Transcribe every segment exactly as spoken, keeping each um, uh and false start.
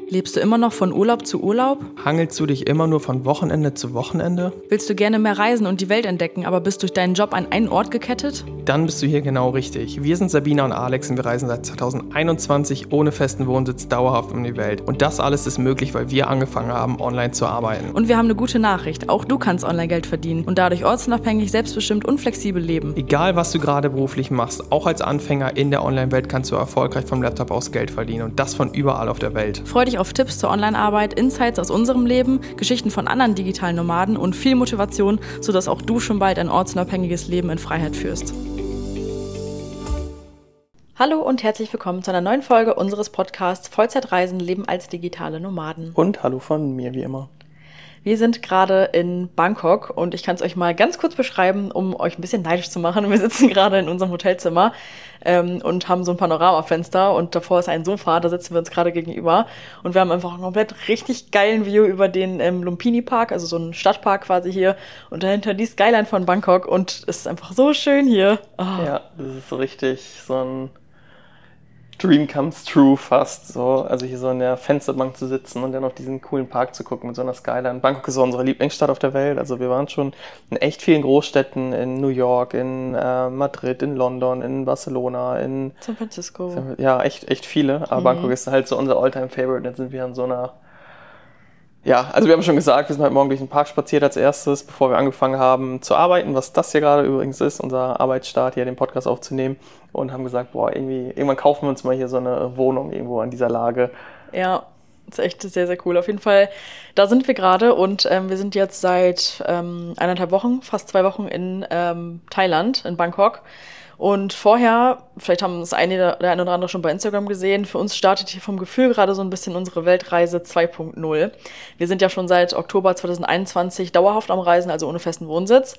Lebst du immer noch von Urlaub zu Urlaub? Hangelst du dich immer nur von Wochenende zu Wochenende? Willst du gerne mehr reisen und die Welt entdecken, aber bist durch deinen Job an einen Ort gekettet? Dann bist du hier genau richtig. Wir sind Sabina und Alex und wir reisen seit zweitausendeinundzwanzig ohne festen Wohnsitz dauerhaft um die Welt. Und das alles ist möglich, weil wir angefangen haben, online zu arbeiten. Und wir haben eine gute Nachricht. Auch du kannst online Geld verdienen und dadurch ortsunabhängig, selbstbestimmt und flexibel leben. Egal, was du gerade beruflich machst, auch als Anfänger in der Online-Welt kannst du erfolgreich vom Laptop aus Geld verdienen und das von überall auf der Welt. Freu dich auf Tipps zur Online-Arbeit, Insights aus unserem Leben, Geschichten von anderen digitalen Nomaden und viel Motivation, sodass auch du schon bald ein ortsunabhängiges Leben in Freiheit führst. Hallo und herzlich willkommen zu einer neuen Folge unseres Podcasts Vollzeitreisen, Leben als digitale Nomaden. Und hallo von mir wie immer. Wir sind gerade in Bangkok und ich kann es euch mal ganz kurz beschreiben, um euch ein bisschen neidisch zu machen. Wir sitzen gerade in unserem Hotelzimmer ähm, und haben so ein Panoramafenster und davor ist ein Sofa, da sitzen wir uns gerade gegenüber und wir haben einfach einen komplett richtig geilen View über den ähm, Lumpini Park, also so einen Stadtpark quasi hier und dahinter die Skyline von Bangkok und es ist einfach so schön hier. Oh. Ja, das ist so richtig so ein Dream comes true fast, so, also hier so in der Fensterbank zu sitzen und dann auf diesen coolen Park zu gucken mit so einer Skyline. Bangkok ist so unsere Lieblingsstadt auf der Welt, also wir waren schon in echt vielen Großstädten, in New York, in äh, Madrid, in London, in Barcelona, in San Francisco. Ja, echt, echt viele, aber mhm. Bangkok ist halt so unser All-Time-Favorite, jetzt sind wir an so einer, ja, also wir haben schon gesagt, wir sind heute Morgen durch den Park spaziert als erstes, bevor wir angefangen haben zu arbeiten, was das hier gerade übrigens ist, unser Arbeitsstart, hier den Podcast aufzunehmen. Und haben gesagt, boah, irgendwie, irgendwann kaufen wir uns mal hier so eine Wohnung irgendwo an dieser Lage. Ja, ist echt sehr, sehr cool. Auf jeden Fall, da sind wir gerade und ähm, wir sind jetzt seit ähm, eineinhalb Wochen, fast zwei Wochen in ähm, Thailand, in Bangkok. Und vorher, vielleicht haben das eine, der eine oder andere schon bei Instagram gesehen, für uns startet hier vom Gefühl gerade so ein bisschen unsere Weltreise zwei Punkt null. Wir sind ja schon seit Oktober zweitausendeinundzwanzig dauerhaft am Reisen, also ohne festen Wohnsitz.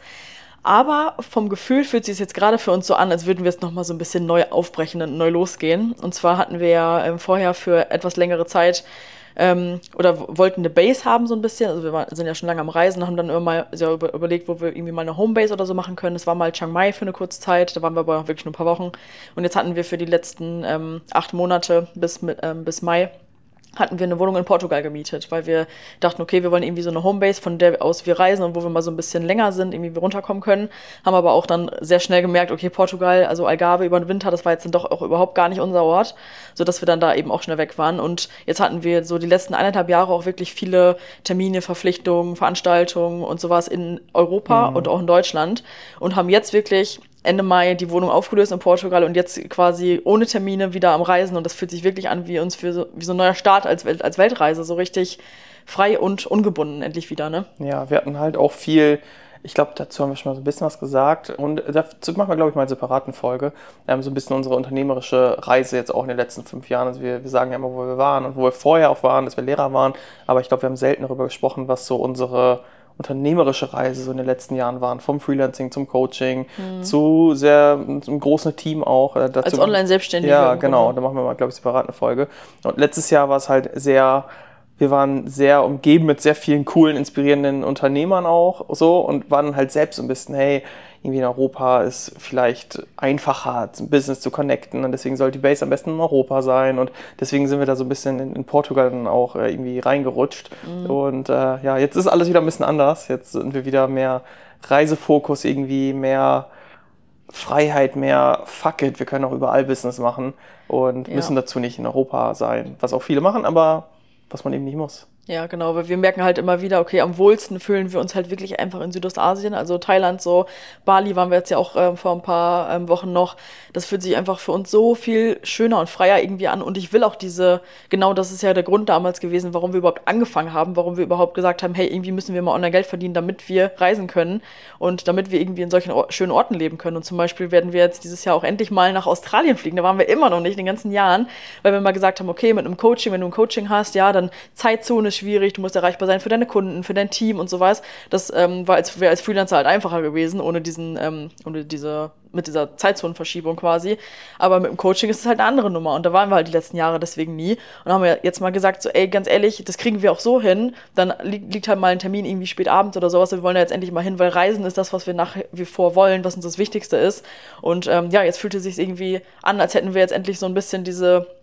Aber vom Gefühl fühlt sich es jetzt gerade für uns so an, als würden wir es nochmal so ein bisschen neu aufbrechen und neu losgehen. Und zwar hatten wir ja ähm, vorher für etwas längere Zeit ähm, oder w- wollten eine Base haben so ein bisschen. Also wir waren, sind ja schon lange am Reisen, haben dann immer mal ja, über, überlegt, wo wir irgendwie mal eine Homebase oder so machen können. Das war mal Chiang Mai für eine kurze Zeit, da waren wir aber wirklich nur ein paar Wochen. Und jetzt hatten wir für die letzten ähm, acht Monate bis, ähm, bis Mai hatten wir eine Wohnung in Portugal gemietet, weil wir dachten, okay, wir wollen irgendwie so eine Homebase, von der aus wir reisen und wo wir mal so ein bisschen länger sind, irgendwie runterkommen können. Haben aber auch dann sehr schnell gemerkt, okay, Portugal, also Algarve über den Winter, das war jetzt dann doch auch überhaupt gar nicht unser Ort, sodass wir dann da eben auch schnell weg waren. Und jetzt hatten wir so die letzten eineinhalb Jahre auch wirklich viele Termine, Verpflichtungen, Veranstaltungen und sowas in Europa mhm. und auch in Deutschland und haben jetzt wirklich Ende Mai die Wohnung aufgelöst in Portugal und jetzt quasi ohne Termine wieder am Reisen und das fühlt sich wirklich an wie uns für so, wie so ein neuer Start als, Welt, als Weltreise, so richtig frei und ungebunden endlich wieder, ne? Ja, wir hatten halt auch viel, ich glaube, dazu haben wir schon mal so ein bisschen was gesagt und dazu machen wir, glaube ich, mal eine separaten Folge, ähm, so ein bisschen unsere unternehmerische Reise jetzt auch in den letzten fünf Jahren, also wir, wir sagen ja immer, wo wir waren und wo wir vorher auch waren, dass wir Lehrer waren, aber ich glaube, wir haben selten darüber gesprochen, was so unsere unternehmerische Reise so in den letzten Jahren waren, vom Freelancing zum Coaching, mhm. zu sehr einem großen Team auch. Äh, dazu, als Online-Selbstständige. Ja, genau, da machen wir mal, glaube ich, separat eine Folge. Und letztes Jahr war es halt sehr, wir waren sehr umgeben mit sehr vielen coolen, inspirierenden Unternehmern auch so und waren halt selbst so ein bisschen, hey, irgendwie in Europa ist vielleicht einfacher, zum Business zu connecten und deswegen soll die Base am besten in Europa sein und deswegen sind wir da so ein bisschen in, in Portugal dann auch äh, irgendwie reingerutscht mhm. und äh, ja, jetzt ist alles wieder ein bisschen anders, jetzt sind wir wieder mehr Reisefokus irgendwie, mehr Freiheit, mehr fuck it, wir können auch überall Business machen und ja. müssen dazu nicht in Europa sein, was auch viele machen, aber was man eben nicht muss. Ja, genau, weil wir merken halt immer wieder, okay, am wohlsten fühlen wir uns halt wirklich einfach in Südostasien, also Thailand so, Bali waren wir jetzt ja auch ähm, vor ein paar ähm, Wochen noch, das fühlt sich einfach für uns so viel schöner und freier irgendwie an und ich will auch diese, genau das ist ja der Grund damals gewesen, warum wir überhaupt angefangen haben, warum wir überhaupt gesagt haben, hey, irgendwie müssen wir mal online Geld verdienen, damit wir reisen können und damit wir irgendwie in solchen Or- schönen Orten leben können und zum Beispiel werden wir jetzt dieses Jahr auch endlich mal nach Australien fliegen, da waren wir immer noch nicht in den ganzen Jahren, weil wir mal gesagt haben, okay, mit einem Coaching, wenn du ein Coaching hast, ja, dann Zeitzone schwierig, du musst erreichbar sein für deine Kunden, für dein Team und sowas. Das ähm, war als, wäre als Freelancer halt einfacher gewesen, ohne diesen, ähm, ohne diese, mit dieser Zeitzonenverschiebung quasi. Aber mit dem Coaching ist es halt eine andere Nummer und da waren wir halt die letzten Jahre deswegen nie. Und haben wir jetzt mal gesagt, so ey, ganz ehrlich, das kriegen wir auch so hin. Dann li- liegt halt mal ein Termin irgendwie spät abends oder sowas. Wir wollen ja jetzt endlich mal hin, weil Reisen ist das, was wir nach wie vor wollen, was uns das Wichtigste ist. Und ähm, ja, jetzt fühlt es sich irgendwie an, als hätten wir jetzt endlich so ein bisschen diese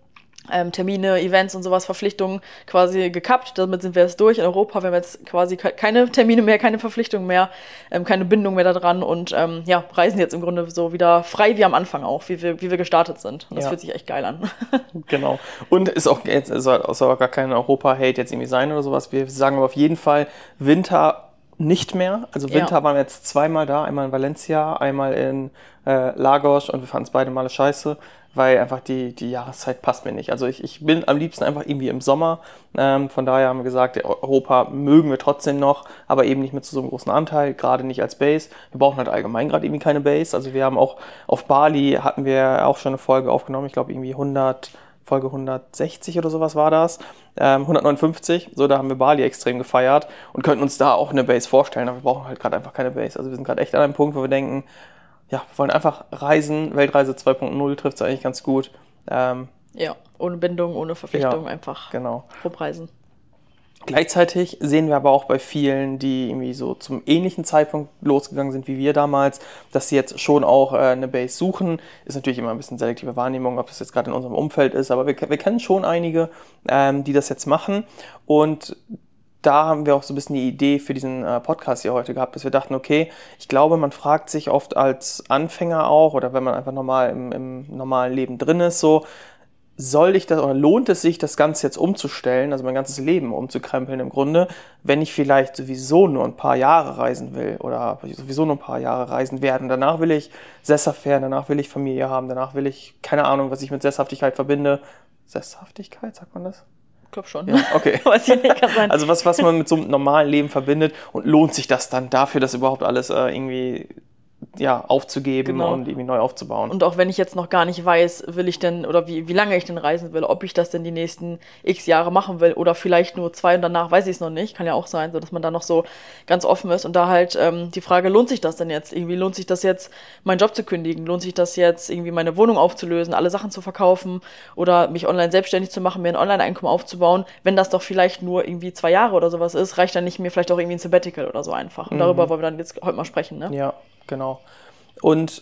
ähm, Termine, Events und sowas, Verpflichtungen quasi gekappt. Damit sind wir jetzt durch. In Europa wir haben jetzt quasi keine Termine mehr, keine Verpflichtungen mehr, ähm, keine Bindung mehr da dran und ähm, ja, reisen jetzt im Grunde so wieder frei wie am Anfang auch, wie wir, wie wir gestartet sind. Und das Ja. fühlt sich echt geil an. Genau. Und ist auch jetzt soll auch gar kein Europa-Hate jetzt irgendwie sein oder sowas. Wir sagen aber auf jeden Fall Winter nicht mehr. Also Winter Ja. waren wir jetzt zweimal da, einmal in Valencia, einmal in äh, Lagos und wir fanden es beide Male scheiße, weil einfach die, die Jahreszeit passt mir nicht. Also ich, ich bin am liebsten einfach irgendwie im Sommer. Ähm, von daher haben wir gesagt, Europa mögen wir trotzdem noch, aber eben nicht mit so einem großen Anteil, gerade nicht als Base. Wir brauchen halt allgemein gerade irgendwie keine Base. Also wir haben auch auf Bali hatten wir auch schon eine Folge aufgenommen, ich glaube irgendwie hundert, Folge hundertsechzig oder sowas war das, ähm, hundertneunundfünfzig, so da haben wir Bali extrem gefeiert und könnten uns da auch eine Base vorstellen, aber wir brauchen halt gerade einfach keine Base. Also wir sind gerade echt an einem Punkt, wo wir denken, ja, wir wollen einfach reisen, Weltreise zwei Punkt null trifft es eigentlich ganz gut. Ähm, Ja, ohne Bindung, ohne Verpflichtung, Ja, einfach genau. rumreisen. Gleichzeitig sehen wir aber auch bei vielen, die irgendwie so zum ähnlichen Zeitpunkt losgegangen sind wie wir damals, dass sie jetzt schon auch äh, eine Base suchen. Ist natürlich immer ein bisschen selektive Wahrnehmung, ob das jetzt gerade in unserem Umfeld ist, aber wir, wir kennen schon einige, ähm, die das jetzt machen. Und da haben wir auch so ein bisschen die Idee für diesen äh, Podcast hier heute gehabt, dass wir dachten, okay, ich glaube, man fragt sich oft als Anfänger auch oder wenn man einfach normal im, im normalen Leben drin ist, so, soll ich das oder lohnt es sich, das Ganze jetzt umzustellen, also mein ganzes Leben umzukrempeln im Grunde, wenn ich vielleicht sowieso nur ein paar Jahre reisen will oder sowieso nur ein paar Jahre reisen werde. Danach will ich sesshaft werden, danach will ich Familie haben, danach will ich, keine Ahnung, was ich mit Sesshaftigkeit verbinde. Sesshaftigkeit, sagt man das? Ich glaube schon. Ja, okay. Weiß ich nicht, kann sein. Also was, was man mit so einem normalen Leben verbindet und lohnt sich das dann dafür, das überhaupt alles äh, irgendwie ja, aufzugeben Genau. und irgendwie neu aufzubauen. Und auch wenn ich jetzt noch gar nicht weiß, will ich denn oder wie, wie lange ich denn reisen will, ob ich das denn die nächsten x Jahre machen will oder vielleicht nur zwei und danach weiß ich es noch nicht, kann ja auch sein, so dass man da noch so ganz offen ist und da halt ähm, die Frage, lohnt sich das denn jetzt? Irgendwie lohnt sich das jetzt, meinen Job zu kündigen? Lohnt sich das jetzt, irgendwie meine Wohnung aufzulösen, alle Sachen zu verkaufen oder mich online selbstständig zu machen, mir ein Online-Einkommen aufzubauen? Wenn das doch vielleicht nur irgendwie zwei Jahre oder sowas ist, reicht dann nicht mir vielleicht auch irgendwie ein Sabbatical oder so einfach. Und darüber wollen wir dann jetzt heute mal sprechen, ne? Ja, genau. Und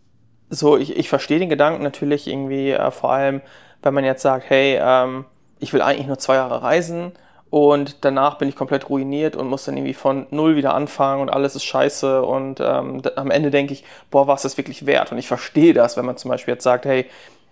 so, ich, ich verstehe den Gedanken natürlich irgendwie, äh, vor allem, wenn man jetzt sagt, hey, ähm, ich will eigentlich nur zwei Jahre reisen und danach bin ich komplett ruiniert und muss dann irgendwie von null wieder anfangen und alles ist scheiße und ähm, d- am Ende denke ich, boah, war es das wirklich wert? Und ich verstehe das, wenn man zum Beispiel jetzt sagt, hey,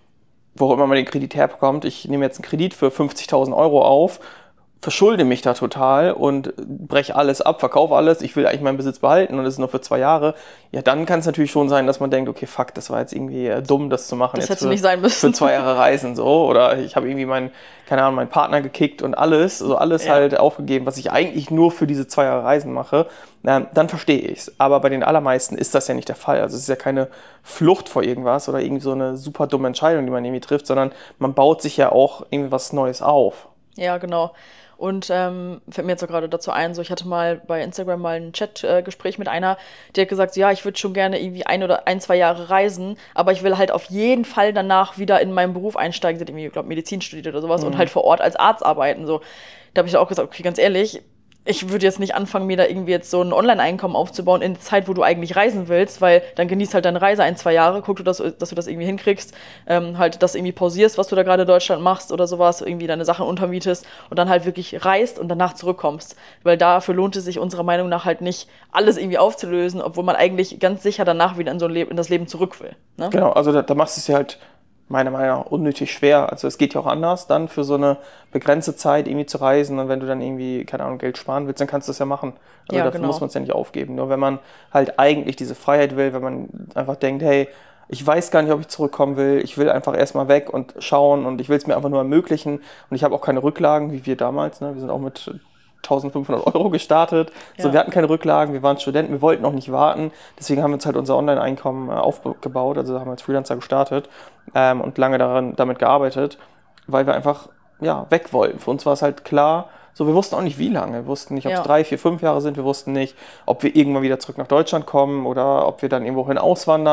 wo immer man den Kredit herbekommt, ich nehme jetzt einen Kredit für fünfzigtausend Euro auf, verschulde mich da total und breche alles ab, verkaufe alles, ich will eigentlich meinen Besitz behalten und das ist nur für zwei Jahre, ja, dann kann es natürlich schon sein, dass man denkt, okay, fuck, das war jetzt irgendwie äh, dumm, das zu machen. Das jetzt hätte nicht sein müssen. Für zwei Jahre reisen, so, oder ich habe irgendwie meinen, keine Ahnung, meinen Partner gekickt und alles, so alles Ja. halt aufgegeben, was ich eigentlich nur für diese zwei Jahre Reisen mache, ähm, dann verstehe ich's. Aber bei den allermeisten ist das ja nicht der Fall. Also es ist ja keine Flucht vor irgendwas oder irgendwie so eine super dumme Entscheidung, die man irgendwie trifft, sondern man baut sich ja auch irgendwie was Neues auf. Ja, genau. Und ähm, fällt mir jetzt so gerade dazu ein, so ich hatte mal bei Instagram mal ein Chatgespräch mit einer, die hat gesagt, so, ja, ich würde schon gerne irgendwie ein oder ein, zwei Jahre reisen, aber ich will halt auf jeden Fall danach wieder in meinen Beruf einsteigen, sie hat irgendwie, ich glaube, Medizin studiert oder sowas und halt vor Ort als Arzt arbeiten. So, da habe ich auch gesagt, okay, ganz ehrlich, ich würde jetzt nicht anfangen, mir da irgendwie jetzt so ein Online-Einkommen aufzubauen in der Zeit, wo du eigentlich reisen willst, weil dann genießt halt deine Reise ein, zwei Jahre, guck du, dass, dass du das irgendwie hinkriegst, ähm, halt das irgendwie pausierst, was du da gerade in Deutschland machst oder sowas, irgendwie deine Sachen untermietest und dann halt wirklich reist und danach zurückkommst. Weil dafür lohnt es sich unserer Meinung nach halt nicht, alles irgendwie aufzulösen, obwohl man eigentlich ganz sicher danach wieder in so ein Leben, in das Leben zurück will. Ne? Genau, also da, da machst du es ja halt meiner Meinung nach unnötig schwer. Also es geht ja auch anders, dann für so eine begrenzte Zeit irgendwie zu reisen und wenn du dann irgendwie, keine Ahnung, Geld sparen willst, dann kannst du das ja machen. Also Ja, dafür genau. muss man es ja nicht aufgeben. Nur wenn man halt eigentlich diese Freiheit will, wenn man einfach denkt, hey, ich weiß gar nicht, ob ich zurückkommen will, ich will einfach erstmal weg und schauen und ich will es mir einfach nur ermöglichen und ich habe auch keine Rücklagen, wie wir damals, ne? Wir sind auch mit eintausendfünfhundert Euro gestartet. So, Ja. wir hatten keine Rücklagen, wir waren Studenten, wir wollten noch nicht warten. Deswegen haben wir uns halt unser Online-Einkommen äh, aufgebaut, also haben wir als Freelancer gestartet ähm, und lange daran, damit gearbeitet, weil wir einfach ja, weg wollten. Für uns war es halt klar, so, wir wussten auch nicht, wie lange. Wir wussten nicht, ob es Ja. drei, vier, fünf Jahre sind. Wir wussten nicht, ob wir irgendwann wieder zurück nach Deutschland kommen oder ob wir dann irgendwohin auswandern.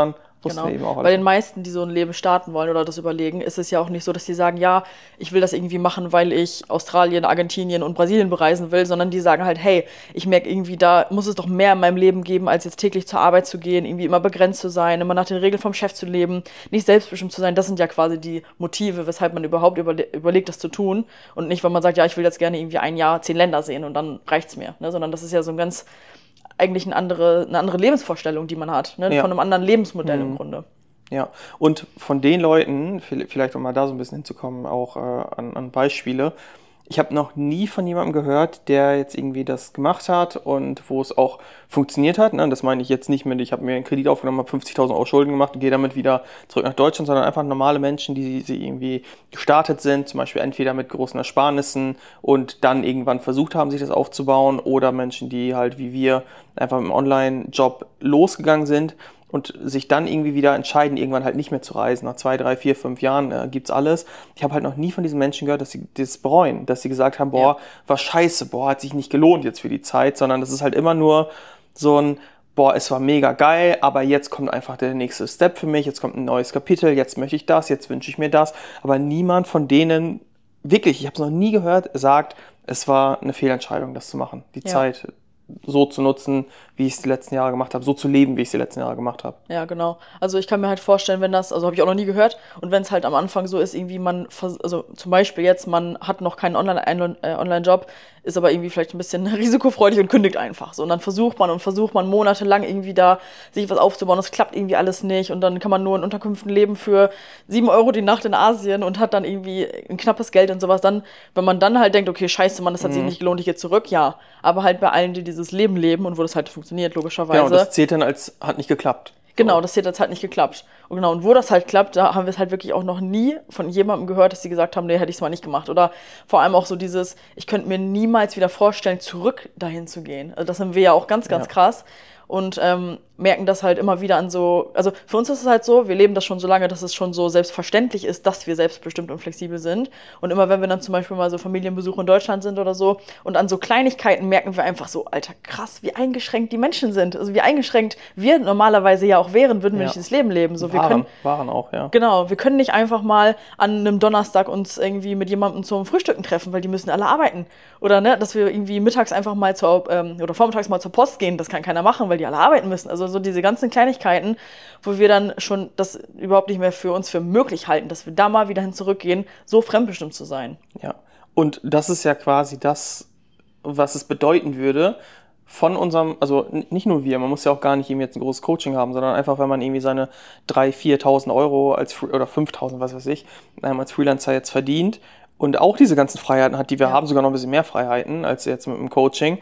Genau. Eben auch bei den meisten, die so ein Leben starten wollen oder das überlegen, ist es ja auch nicht so, dass die sagen, ja, ich will das irgendwie machen, weil ich Australien, Argentinien und Brasilien bereisen will, sondern die sagen halt, hey, ich merke irgendwie, da muss es doch mehr in meinem Leben geben, als jetzt täglich zur Arbeit zu gehen, irgendwie immer begrenzt zu sein, immer nach den Regeln vom Chef zu leben, nicht selbstbestimmt zu sein. Das sind ja quasi die Motive, weshalb man überhaupt überle- überlegt, das zu tun und nicht, weil man sagt, ja, ich will jetzt gerne irgendwie ein Jahr zehn Länder sehen und dann reicht's mir, ne? Sondern das ist ja so ein ganz, eigentlich eine andere, eine andere Lebensvorstellung, die man hat, ne? Ja. Von einem anderen Lebensmodell mhm. im Grunde. Ja, und von den Leuten, vielleicht um mal da so ein bisschen hinzukommen, auch äh, an, an Beispiele, ich habe noch nie von jemandem gehört, der jetzt irgendwie das gemacht hat und wo es auch funktioniert hat. Ne? Das meine ich jetzt nicht mit, ich habe mir einen Kredit aufgenommen, habe fünfzigtausend Euro Schulden gemacht und gehe damit wieder zurück nach Deutschland, sondern einfach normale Menschen, die, die irgendwie gestartet sind, zum Beispiel entweder mit großen Ersparnissen und dann irgendwann versucht haben, sich das aufzubauen, oder Menschen, die halt wie wir einfach im Online-Job losgegangen sind und sich dann irgendwie wieder entscheiden, irgendwann halt nicht mehr zu reisen. Nach zwei, drei, vier, fünf Jahren äh, gibt's alles. Ich habe halt noch nie von diesen Menschen gehört, dass sie das bereuen, dass sie gesagt haben, boah, ja. war scheiße, boah, hat sich nicht gelohnt jetzt für die Zeit, sondern das ist halt immer nur so ein, boah, es war mega geil, aber jetzt kommt einfach der nächste Step für mich, jetzt kommt ein neues Kapitel, jetzt möchte ich das, jetzt wünsche ich mir das. Aber niemand von denen, wirklich, ich habe es noch nie gehört, sagt, es war eine Fehlentscheidung, das zu machen, die ja. Zeit so zu nutzen, wie ich es die letzten Jahre gemacht habe, so zu leben, wie ich es die letzten Jahre gemacht habe. Ja, genau. Also ich kann mir halt vorstellen, wenn das, also habe ich auch noch nie gehört, und wenn es halt am Anfang so ist, irgendwie man, also zum Beispiel jetzt, man hat noch keinen Online, äh, Online-Job, ist aber irgendwie vielleicht ein bisschen risikofreudig und kündigt einfach so. Und dann versucht man und versucht man monatelang irgendwie da sich was aufzubauen, das klappt irgendwie alles nicht und dann kann man nur in Unterkünften leben für sieben Euro die Nacht in Asien und hat dann irgendwie ein knappes Geld und sowas. Dann, wenn man dann halt denkt, okay, scheiße, Mann, das hat mhm. sich nicht gelohnt, ich gehe zurück, ja. Aber halt bei allen, die dieses Leben leben und wo das halt funktioniert, logischerweise. Genau, das zählt dann als, hat nicht geklappt. Genau, das zählt als halt nicht geklappt. Und genau, und wo das halt klappt, da haben wir es halt wirklich auch noch nie von jemandem gehört, dass sie gesagt haben, nee, hätte ich es mal nicht gemacht. Oder vor allem auch so dieses, ich könnte mir niemals wieder vorstellen, zurück dahin zu gehen. Also das haben wir ja auch ganz, ganz ja. krass. Und ähm, merken das halt immer wieder an so, also für uns ist es halt so, wir leben das schon so lange, dass es schon so selbstverständlich ist, dass wir selbstbestimmt und flexibel sind. Und immer wenn wir dann zum Beispiel mal so Familienbesuche in Deutschland sind oder so und an so Kleinigkeiten merken wir einfach so, Alter, krass, wie eingeschränkt die Menschen sind. Also wie eingeschränkt wir normalerweise ja auch wären, würden wir ja. nicht das Leben leben. So, wir waren, können, waren auch, ja. Genau, wir können nicht einfach mal an einem Donnerstag uns irgendwie mit jemandem zum Frühstücken treffen, weil die müssen alle arbeiten. Oder ne, dass wir irgendwie mittags einfach mal zur, ähm, oder vormittags mal zur Post gehen, das kann keiner machen, weil die alle arbeiten müssen. Also so diese ganzen Kleinigkeiten, wo wir dann schon das überhaupt nicht mehr für uns für möglich halten, dass wir da mal wieder hin zurückgehen, so fremdbestimmt zu sein. Ja, und das ist ja quasi das, was es bedeuten würde, von unserem, also nicht nur wir, man muss ja auch gar nicht eben jetzt ein großes Coaching haben, sondern einfach, wenn man irgendwie seine dreitausend, viertausend Euro als, oder fünftausend, was weiß ich, als Freelancer jetzt verdient und auch diese ganzen Freiheiten hat, die wir ja. haben, sogar noch ein bisschen mehr Freiheiten als jetzt mit dem Coaching.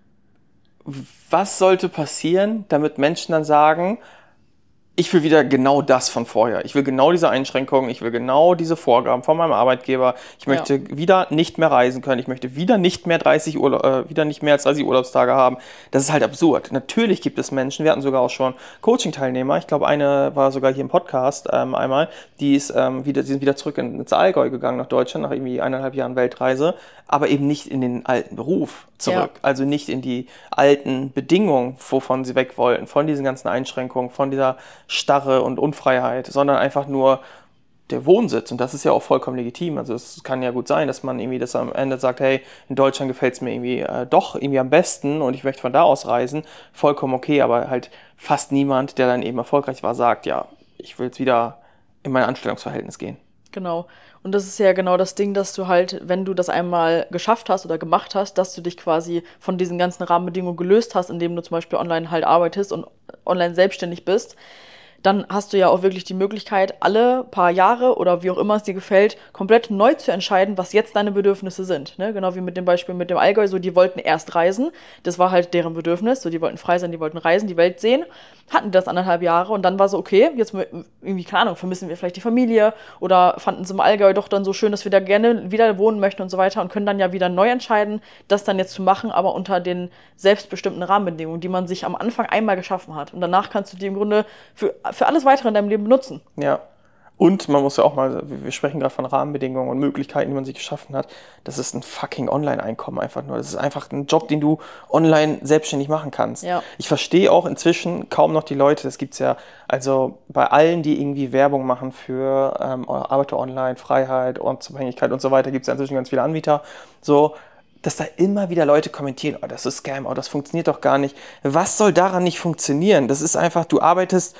Was sollte passieren, damit Menschen dann sagen, ich will wieder genau das von vorher. Ich will genau diese Einschränkungen, ich will genau diese Vorgaben von meinem Arbeitgeber. Ich möchte ja. wieder nicht mehr reisen können. Ich möchte wieder nicht mehr dreißig Urla- äh, wieder nicht mehr als dreißig Urlaubstage haben. Das ist halt absurd. Natürlich gibt es Menschen, wir hatten sogar auch schon Coaching-Teilnehmer. Ich glaube, eine war sogar hier im Podcast ähm, einmal. Die ist ähm, wieder, die sind wieder zurück ins Allgäu gegangen nach Deutschland nach irgendwie eineinhalb Jahren Weltreise, aber eben nicht in den alten Beruf zurück. Ja. Also nicht in die alten Bedingungen, wovon sie weg wollten, von diesen ganzen Einschränkungen, von dieser Starre und Unfreiheit, sondern einfach nur der Wohnsitz. Und das ist ja auch vollkommen legitim. Also es kann ja gut sein, dass man irgendwie das am Ende sagt, hey, in Deutschland gefällt es mir irgendwie äh, doch irgendwie am besten und ich möchte von da aus reisen. Vollkommen okay, aber halt fast niemand, der dann eben erfolgreich war, sagt, ja, ich will jetzt wieder in mein Anstellungsverhältnis gehen. Genau. Und das ist ja genau das Ding, dass du halt, wenn du das einmal geschafft hast oder gemacht hast, dass du dich quasi von diesen ganzen Rahmenbedingungen gelöst hast, indem du zum Beispiel online halt arbeitest und online selbstständig bist, dann hast du ja auch wirklich die Möglichkeit, alle paar Jahre oder wie auch immer es dir gefällt, komplett neu zu entscheiden, was jetzt deine Bedürfnisse sind. Ne? Genau wie mit dem Beispiel mit dem Allgäu, so die wollten erst reisen, das war halt deren Bedürfnis, so die wollten frei sein, die wollten reisen, die Welt sehen, hatten das anderthalb Jahre und dann war so, okay, jetzt irgendwie, keine Ahnung, vermissen wir vielleicht die Familie oder fanden es im Allgäu doch dann so schön, dass wir da gerne wieder wohnen möchten und so weiter und können dann ja wieder neu entscheiden, das dann jetzt zu machen, aber unter den selbstbestimmten Rahmenbedingungen, die man sich am Anfang einmal geschaffen hat. Und danach kannst du die im Grunde für, für alles Weitere in deinem Leben benutzen. Ja, Und man muss ja auch mal, wir sprechen gerade von Rahmenbedingungen und Möglichkeiten, die man sich geschaffen hat. Das ist ein fucking Online-Einkommen einfach nur. Das ist einfach ein Job, den du online selbstständig machen kannst. Ja. Ich verstehe auch inzwischen kaum noch die Leute, das gibt's ja, also bei allen, die irgendwie Werbung machen für ähm, Arbeiter online, Freiheit, Ortsabhängigkeit und so weiter, gibt's ja inzwischen ganz viele Anbieter. So, dass da immer wieder Leute kommentieren, oh, das ist Scam, oh, das funktioniert doch gar nicht. Was soll daran nicht funktionieren? Das ist einfach, du arbeitest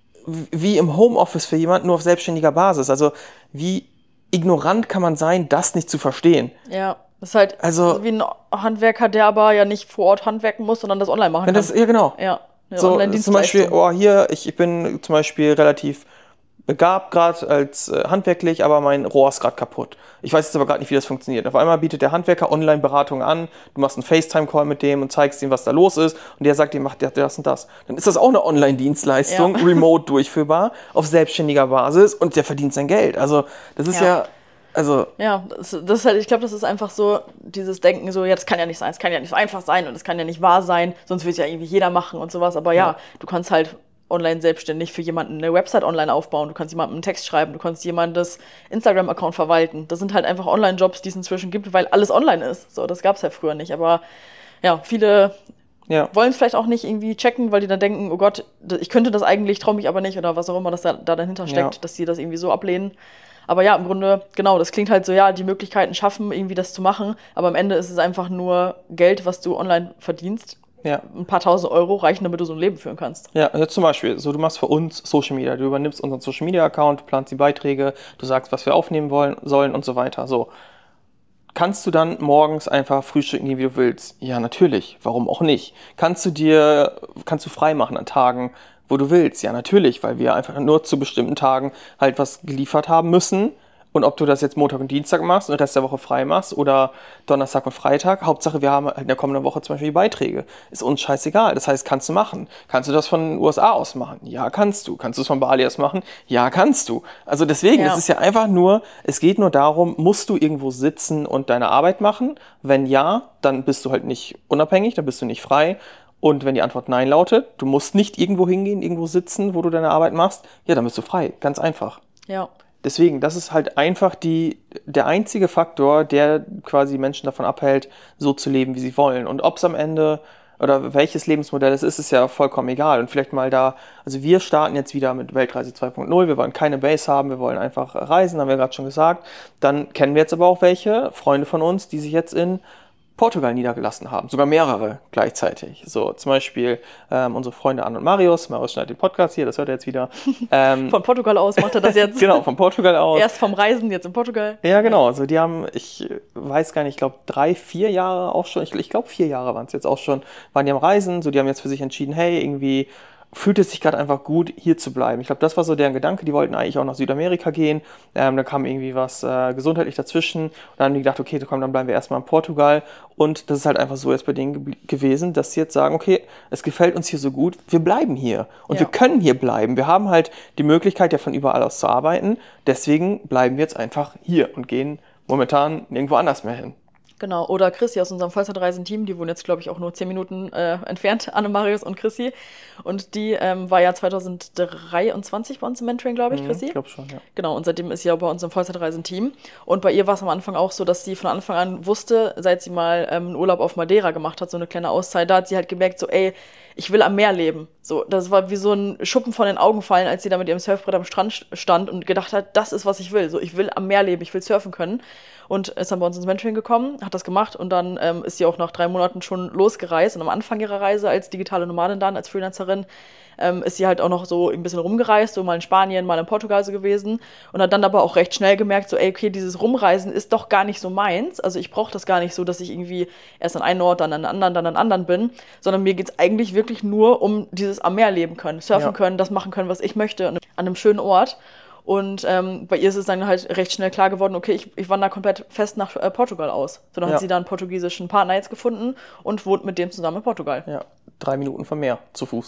wie im Homeoffice für jemanden, nur auf selbstständiger Basis. Also wie ignorant kann man sein, das nicht zu verstehen? Ja, das ist halt also, so wie ein Handwerker, der aber ja nicht vor Ort handwerken muss, sondern das online machen kann. Ja, das, ja genau. Ja, so, zum Beispiel, oh hier, ich, ich bin zum Beispiel relativ begabt gerade als äh, handwerklich, aber mein Rohr ist gerade kaputt. Ich weiß jetzt aber gerade nicht, wie das funktioniert. Auf einmal bietet der Handwerker Online-Beratung an, du machst einen FaceTime-Call mit dem und zeigst ihm, was da los ist und der sagt dir, macht das und das. Dann ist das auch eine Online-Dienstleistung, ja. remote durchführbar, auf selbstständiger Basis und der verdient sein Geld. Also das ist ja, ja also... Ja, das, das ist halt, ich glaube, das ist einfach so dieses Denken so, ja, das kann ja nicht sein, es kann ja nicht so einfach sein und es kann ja nicht wahr sein, sonst will es ja irgendwie jeder machen und sowas. Aber ja, ja. du kannst halt online selbstständig für jemanden eine Website online aufbauen, du kannst jemandem einen Text schreiben, du kannst jemandes Instagram-Account verwalten. Das sind halt einfach Online-Jobs, die es inzwischen gibt, weil alles online ist. So, das gab es ja früher nicht. Aber ja, viele ja. wollen es vielleicht auch nicht irgendwie checken, weil die dann denken, oh Gott, ich könnte das eigentlich, traue mich aber nicht oder was auch immer, das da, da dahinter steckt, ja. dass die das irgendwie so ablehnen. Aber ja, im Grunde, genau, das klingt halt so, ja, die Möglichkeiten schaffen, irgendwie das zu machen, aber am Ende ist es einfach nur Geld, was du online verdienst. Ja. Ein paar tausend Euro reichen, damit du so ein Leben führen kannst. Ja, also zum Beispiel, so du machst für uns Social Media, du übernimmst unseren Social Media Account, du planst die Beiträge, du sagst, was wir aufnehmen wollen, sollen und so weiter. So. Kannst du dann morgens einfach frühstücken gehen, wie du willst? Ja, natürlich. Warum auch nicht? Kannst du dir, kannst du frei machen an Tagen, wo du willst? Ja, natürlich, weil wir einfach nur zu bestimmten Tagen halt was geliefert haben müssen. Und ob du das jetzt Montag und Dienstag machst und den Rest der Woche frei machst oder Donnerstag und Freitag, Hauptsache wir haben halt in der kommenden Woche zum Beispiel die Beiträge. Ist uns scheißegal. Das heißt, kannst du machen. Kannst du das von den U S A aus machen? Ja, kannst du. Kannst du es von Bali aus machen? Ja, kannst du. Also deswegen, ja. es ist ja einfach nur, es geht nur darum, musst du irgendwo sitzen und deine Arbeit machen? Wenn ja, dann bist du halt nicht unabhängig, dann bist du nicht frei. Und wenn die Antwort Nein lautet, du musst nicht irgendwo hingehen, irgendwo sitzen, wo du deine Arbeit machst, ja, dann bist du frei. Ganz einfach. Ja. Deswegen, das ist halt einfach die, der einzige Faktor, der quasi Menschen davon abhält, so zu leben, wie sie wollen. Und ob es am Ende oder welches Lebensmodell es ist, ist ja vollkommen egal. Und vielleicht mal da, also wir starten jetzt wieder mit Weltreise zwei Punkt null. Wir wollen keine Base haben, wir wollen einfach reisen, haben wir gerade schon gesagt. Dann kennen wir jetzt aber auch welche, Freunde von uns, die sich jetzt in Portugal niedergelassen haben, sogar mehrere gleichzeitig. So zum Beispiel ähm, unsere Freunde Ann und Marius. Marius schneidet den Podcast hier, das hört er jetzt wieder. Ähm, von Portugal aus macht er das jetzt. Genau, von Portugal aus. Erst vom Reisen, jetzt in Portugal. Ja, genau. Also die haben, ich weiß gar nicht, ich glaube drei, vier Jahre auch schon, ich, ich glaube vier Jahre waren es jetzt auch schon, waren die am Reisen. So, die haben jetzt für sich entschieden, hey, irgendwie fühlt es sich gerade einfach gut, hier zu bleiben. Ich glaube, das war so deren Gedanke. Die wollten eigentlich auch nach Südamerika gehen. Ähm, da kam irgendwie was äh, gesundheitlich dazwischen. Und dann haben die gedacht, okay, komm, dann bleiben wir erstmal in Portugal. Und das ist halt einfach so jetzt bei denen ge- gewesen, dass sie jetzt sagen, okay, es gefällt uns hier so gut, wir bleiben hier. Und ja. wir können hier bleiben. Wir haben halt die Möglichkeit, ja von überall aus zu arbeiten. Deswegen bleiben wir jetzt einfach hier und gehen momentan nirgendwo anders mehr hin. Genau, oder Chrissy aus unserem Vollzeitreisen-Team, die wohnen jetzt, glaube ich, auch nur zehn Minuten äh, entfernt, Anne, Marius und Chrissy. Und die ähm, war ja zwanzig dreiundzwanzig bei uns im Mentoring, glaube ich, mhm, Chrissy. Ich glaube schon, ja. Genau, und seitdem ist sie ja bei uns im Vollzeitreisen-Team. Und bei ihr war es am Anfang auch so, dass sie von Anfang an wusste, seit sie mal ähm, einen Urlaub auf Madeira gemacht hat, so eine kleine Auszeit, da hat sie halt gemerkt, so, ey, ich will am Meer leben. So, das war wie so ein Schuppen von den Augen fallen, als sie da mit ihrem Surfbrett am Strand stand und gedacht hat, das ist, was ich will. So, ich will am Meer leben, ich will surfen können. Und ist dann bei uns ins Mentoring gekommen, hat das gemacht und dann ähm, ist sie auch nach drei Monaten schon losgereist. Und am Anfang ihrer Reise als digitale Nomadin dann, als Freelancerin, ähm, ist sie halt auch noch so ein bisschen rumgereist, so mal in Spanien, mal in Portugal so gewesen. Und hat dann aber auch recht schnell gemerkt, so ey, okay, dieses Rumreisen ist doch gar nicht so meins. Also ich brauche das gar nicht so, dass ich irgendwie erst an einen Ort, dann an einen anderen, dann an einen anderen bin. Sondern mir geht's eigentlich wirklich nur um dieses am Meer leben können, surfen ja. können, das machen können, was ich möchte, an einem schönen Ort. Und ähm, bei ihr ist es dann halt recht schnell klar geworden, okay, ich, ich wandere komplett fest nach äh, Portugal aus. So, dann ja. hat sie da einen portugiesischen Partner jetzt gefunden und wohnt mit dem zusammen in Portugal. Ja, drei Minuten vom Meer, zu Fuß.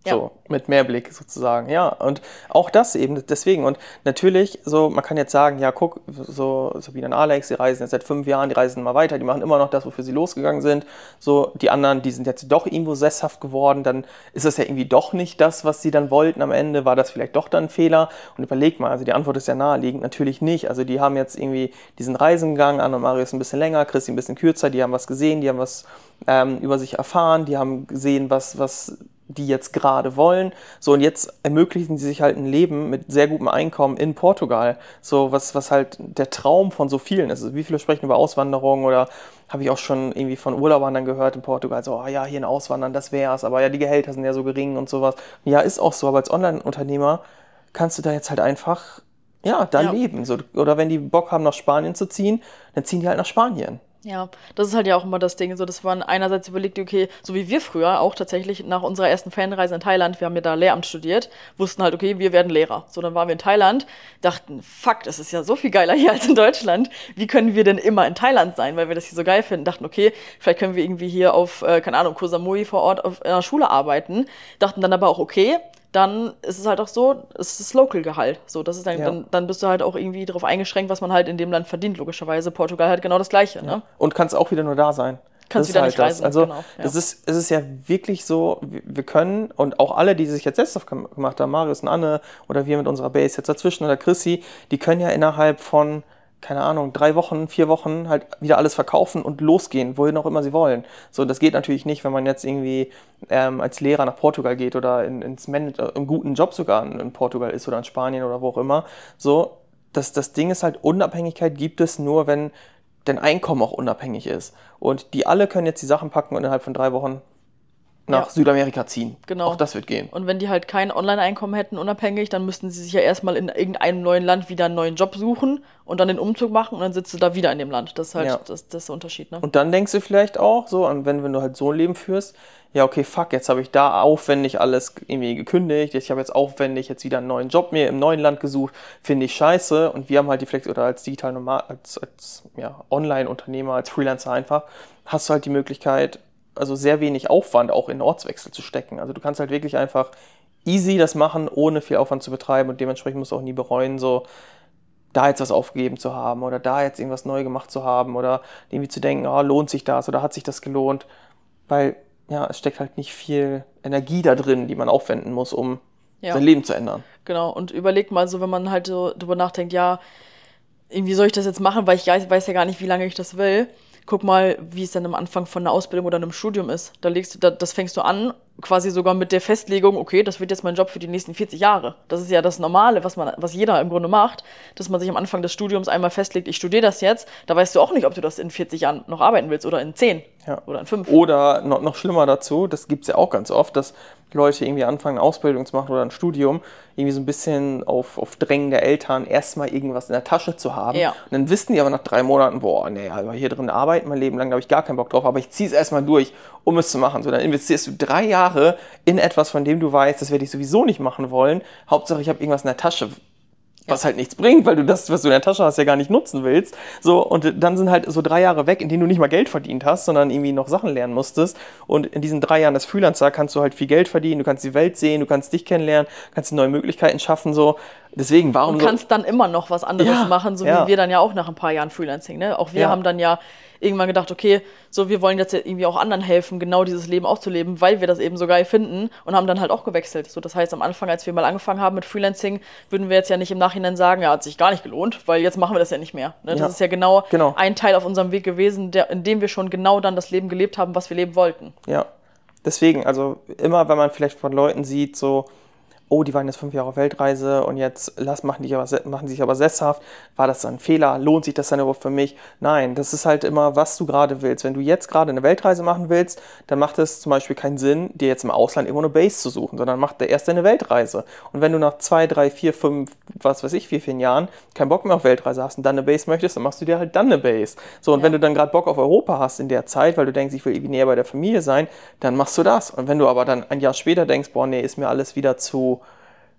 Ja. So, mit Mehrblick sozusagen, ja. Und auch das eben, deswegen. Und natürlich, so, man kann jetzt sagen, ja, guck, so Sabine und Alex, die reisen jetzt seit fünf Jahren, die reisen mal weiter, die machen immer noch das, wofür sie losgegangen sind. So, die anderen, die sind jetzt doch irgendwo sesshaft geworden, dann ist das ja irgendwie doch nicht das, was sie dann wollten am Ende. War das vielleicht doch dann ein Fehler? Und überleg mal, also die Antwort ist ja naheliegend, natürlich nicht. Also die haben jetzt irgendwie diesen Reisen gegangen, Anna und Marius ein bisschen länger, Christi ein bisschen kürzer, die haben was gesehen, die haben was ähm, über sich erfahren, die haben gesehen, was, was die jetzt gerade wollen. So, und jetzt ermöglichen sie sich halt ein Leben mit sehr gutem Einkommen in Portugal. So, was, was halt der Traum von so vielen ist. Also, wie viele sprechen über Auswanderung oder habe ich auch schon irgendwie von Urlaubern dann gehört in Portugal, so, ah ja, hier ein Auswandern, das wär's, aber ja, die Gehälter sind ja so gering und sowas. Ja, ist auch so, aber als Online-Unternehmer kannst du da jetzt halt einfach, ja, da Ja. leben. So, oder wenn die Bock haben, nach Spanien zu ziehen, dann ziehen die halt nach Spanien. Ja, das ist halt ja auch immer das Ding, so dass man einerseits überlegt, okay, so wie wir früher auch tatsächlich nach unserer ersten Fanreise in Thailand, wir haben ja da Lehramt studiert, wussten halt, okay, wir werden Lehrer. So, dann waren wir in Thailand, dachten, fuck, das ist ja so viel geiler hier als in Deutschland. Wie können wir denn immer in Thailand sein, weil wir das hier so geil finden? Dachten, okay, vielleicht können wir irgendwie hier auf, äh, keine Ahnung, Koh Samui vor Ort auf einer Schule arbeiten. Dachten dann aber auch, okay, dann ist es halt auch so, es ist das Local-Gehalt. So, das ist dann, Ja. dann, dann bist du halt auch irgendwie darauf eingeschränkt, was man halt in dem Land verdient, logischerweise. Portugal hat genau das Gleiche, ne? Und kannst auch wieder nur da sein. Kannst Das ist wieder halt nicht das. reisen, Also genau, ja. das ist, es ist ja wirklich so, wir wir können und auch alle, die sich jetzt selbst gemacht haben, Marius und Anne oder wir mit unserer Base jetzt dazwischen oder Chrissy, die können ja innerhalb von, keine Ahnung, drei Wochen, vier Wochen halt wieder alles verkaufen und losgehen, wohin auch immer sie wollen. So, das geht natürlich nicht, wenn man jetzt irgendwie ähm, als Lehrer nach Portugal geht oder in, ins Manager, im guten Job sogar in, in Portugal ist oder in Spanien oder wo auch immer. So, das, das Ding ist halt, Unabhängigkeit gibt es nur, wenn dein Einkommen auch unabhängig ist. Und die alle können jetzt die Sachen packen und innerhalb von drei Wochen nach Ja. Südamerika ziehen. Genau. Auch das wird gehen. Und wenn die halt kein Online-Einkommen hätten, unabhängig, dann müssten sie sich ja erstmal in irgendeinem neuen Land wieder einen neuen Job suchen und dann den Umzug machen und dann sitzt du da wieder in dem Land. Das ist halt Ja. das, das ist der Unterschied, ne? Und dann denkst du vielleicht auch so, und wenn, wenn du halt so ein Leben führst, ja, okay, fuck, jetzt habe ich da aufwendig alles irgendwie gekündigt, ich habe jetzt aufwendig jetzt wieder einen neuen Job mir im neuen Land gesucht, finde ich scheiße. Und wir haben halt die Flex, oder als digital normal, als, als ja, Online-Unternehmer, als Freelancer einfach, hast du halt die Möglichkeit, also sehr wenig Aufwand auch in Ortswechsel zu stecken. Also du kannst halt wirklich einfach easy das machen, ohne viel Aufwand zu betreiben und dementsprechend musst du auch nie bereuen, so da jetzt was aufgegeben zu haben oder da jetzt irgendwas neu gemacht zu haben oder irgendwie zu denken, oh, lohnt sich das oder hat sich das gelohnt, weil ja, es steckt halt nicht viel Energie da drin, die man aufwenden muss, um Ja. sein Leben zu ändern. Genau. Und überleg mal so, wenn man halt so drüber nachdenkt, ja, irgendwie soll ich das jetzt machen, weil ich weiß, weiß ja gar nicht, wie lange ich das will. Guck mal, wie es dann am Anfang von einer Ausbildung oder einem Studium ist. Da legst du, da, das fängst du an, quasi sogar mit der Festlegung, okay, das wird jetzt mein Job für die nächsten vierzig Jahre. Das ist ja das Normale, was man, was jeder im Grunde macht, dass man sich am Anfang des Studiums einmal festlegt, ich studiere das jetzt. Da weißt du auch nicht, ob du das in vierzig Jahren noch arbeiten willst oder in zehn Ja. oder in fünf. Oder noch, noch schlimmer dazu, das gibt es ja auch ganz oft, dass Leute irgendwie anfangen, eine Ausbildung zu machen oder ein Studium, irgendwie so ein bisschen auf, auf Drängen der Eltern erstmal irgendwas in der Tasche zu haben. Ja. Und dann wissen die aber nach drei Monaten, boah, nee, aber hier drin arbeiten mein Leben lang, da habe ich gar keinen Bock drauf, aber ich ziehe es erstmal durch, um es zu machen. So, dann investierst du drei Jahre in etwas, von dem du weißt, das werde ich sowieso nicht machen wollen. Hauptsache, ich habe irgendwas in der Tasche, was halt nichts bringt, weil du das, was du in der Tasche hast, ja gar nicht nutzen willst. So, und dann sind halt so drei Jahre weg, in denen du nicht mal Geld verdient hast, sondern irgendwie noch Sachen lernen musstest. Und in diesen drei Jahren als Freelancer kannst du halt viel Geld verdienen, du kannst die Welt sehen, du kannst dich kennenlernen, kannst neue Möglichkeiten schaffen, so. Deswegen, warum Und so? kannst dann immer noch was anderes Ja, machen, so ja. wie wir dann ja auch nach ein paar Jahren Freelancing, ne? Auch wir Ja. haben dann ja irgendwann gedacht, okay, so wir wollen jetzt ja irgendwie auch anderen helfen, genau dieses Leben auch zu leben, weil wir das eben so geil finden und haben dann halt auch gewechselt. So, das heißt, am Anfang, als wir mal angefangen haben mit Freelancing, würden wir jetzt ja nicht im Nachhinein sagen, ja, hat sich gar nicht gelohnt, weil jetzt machen wir das ja nicht mehr. Ne? Das Ja. ist ja genau, Genau. ein Teil auf unserem Weg gewesen, der, in dem wir schon genau dann das Leben gelebt haben, was wir leben wollten. Ja, deswegen, also immer, wenn man vielleicht von Leuten sieht, so, oh, die waren jetzt fünf Jahre auf Weltreise und jetzt lass, machen, die aber, se- machen sich aber sesshaft, war das dann ein Fehler, lohnt sich das dann überhaupt für mich? Nein, das ist halt immer, was du gerade willst. Wenn du jetzt gerade eine Weltreise machen willst, dann macht es zum Beispiel keinen Sinn, dir jetzt im Ausland irgendwo eine Base zu suchen, sondern mach der erst eine Weltreise. Und wenn du nach zwei, drei, vier, fünf, was weiß ich, vier, vier Jahren keinen Bock mehr auf Weltreise hast und dann eine Base möchtest, dann machst du dir halt dann eine Base. So, und Ja. wenn du dann gerade Bock auf Europa hast in der Zeit, weil du denkst, ich will irgendwie näher bei der Familie sein, dann machst du das. Und wenn du aber dann ein Jahr später denkst, boah, nee, ist mir alles wieder zu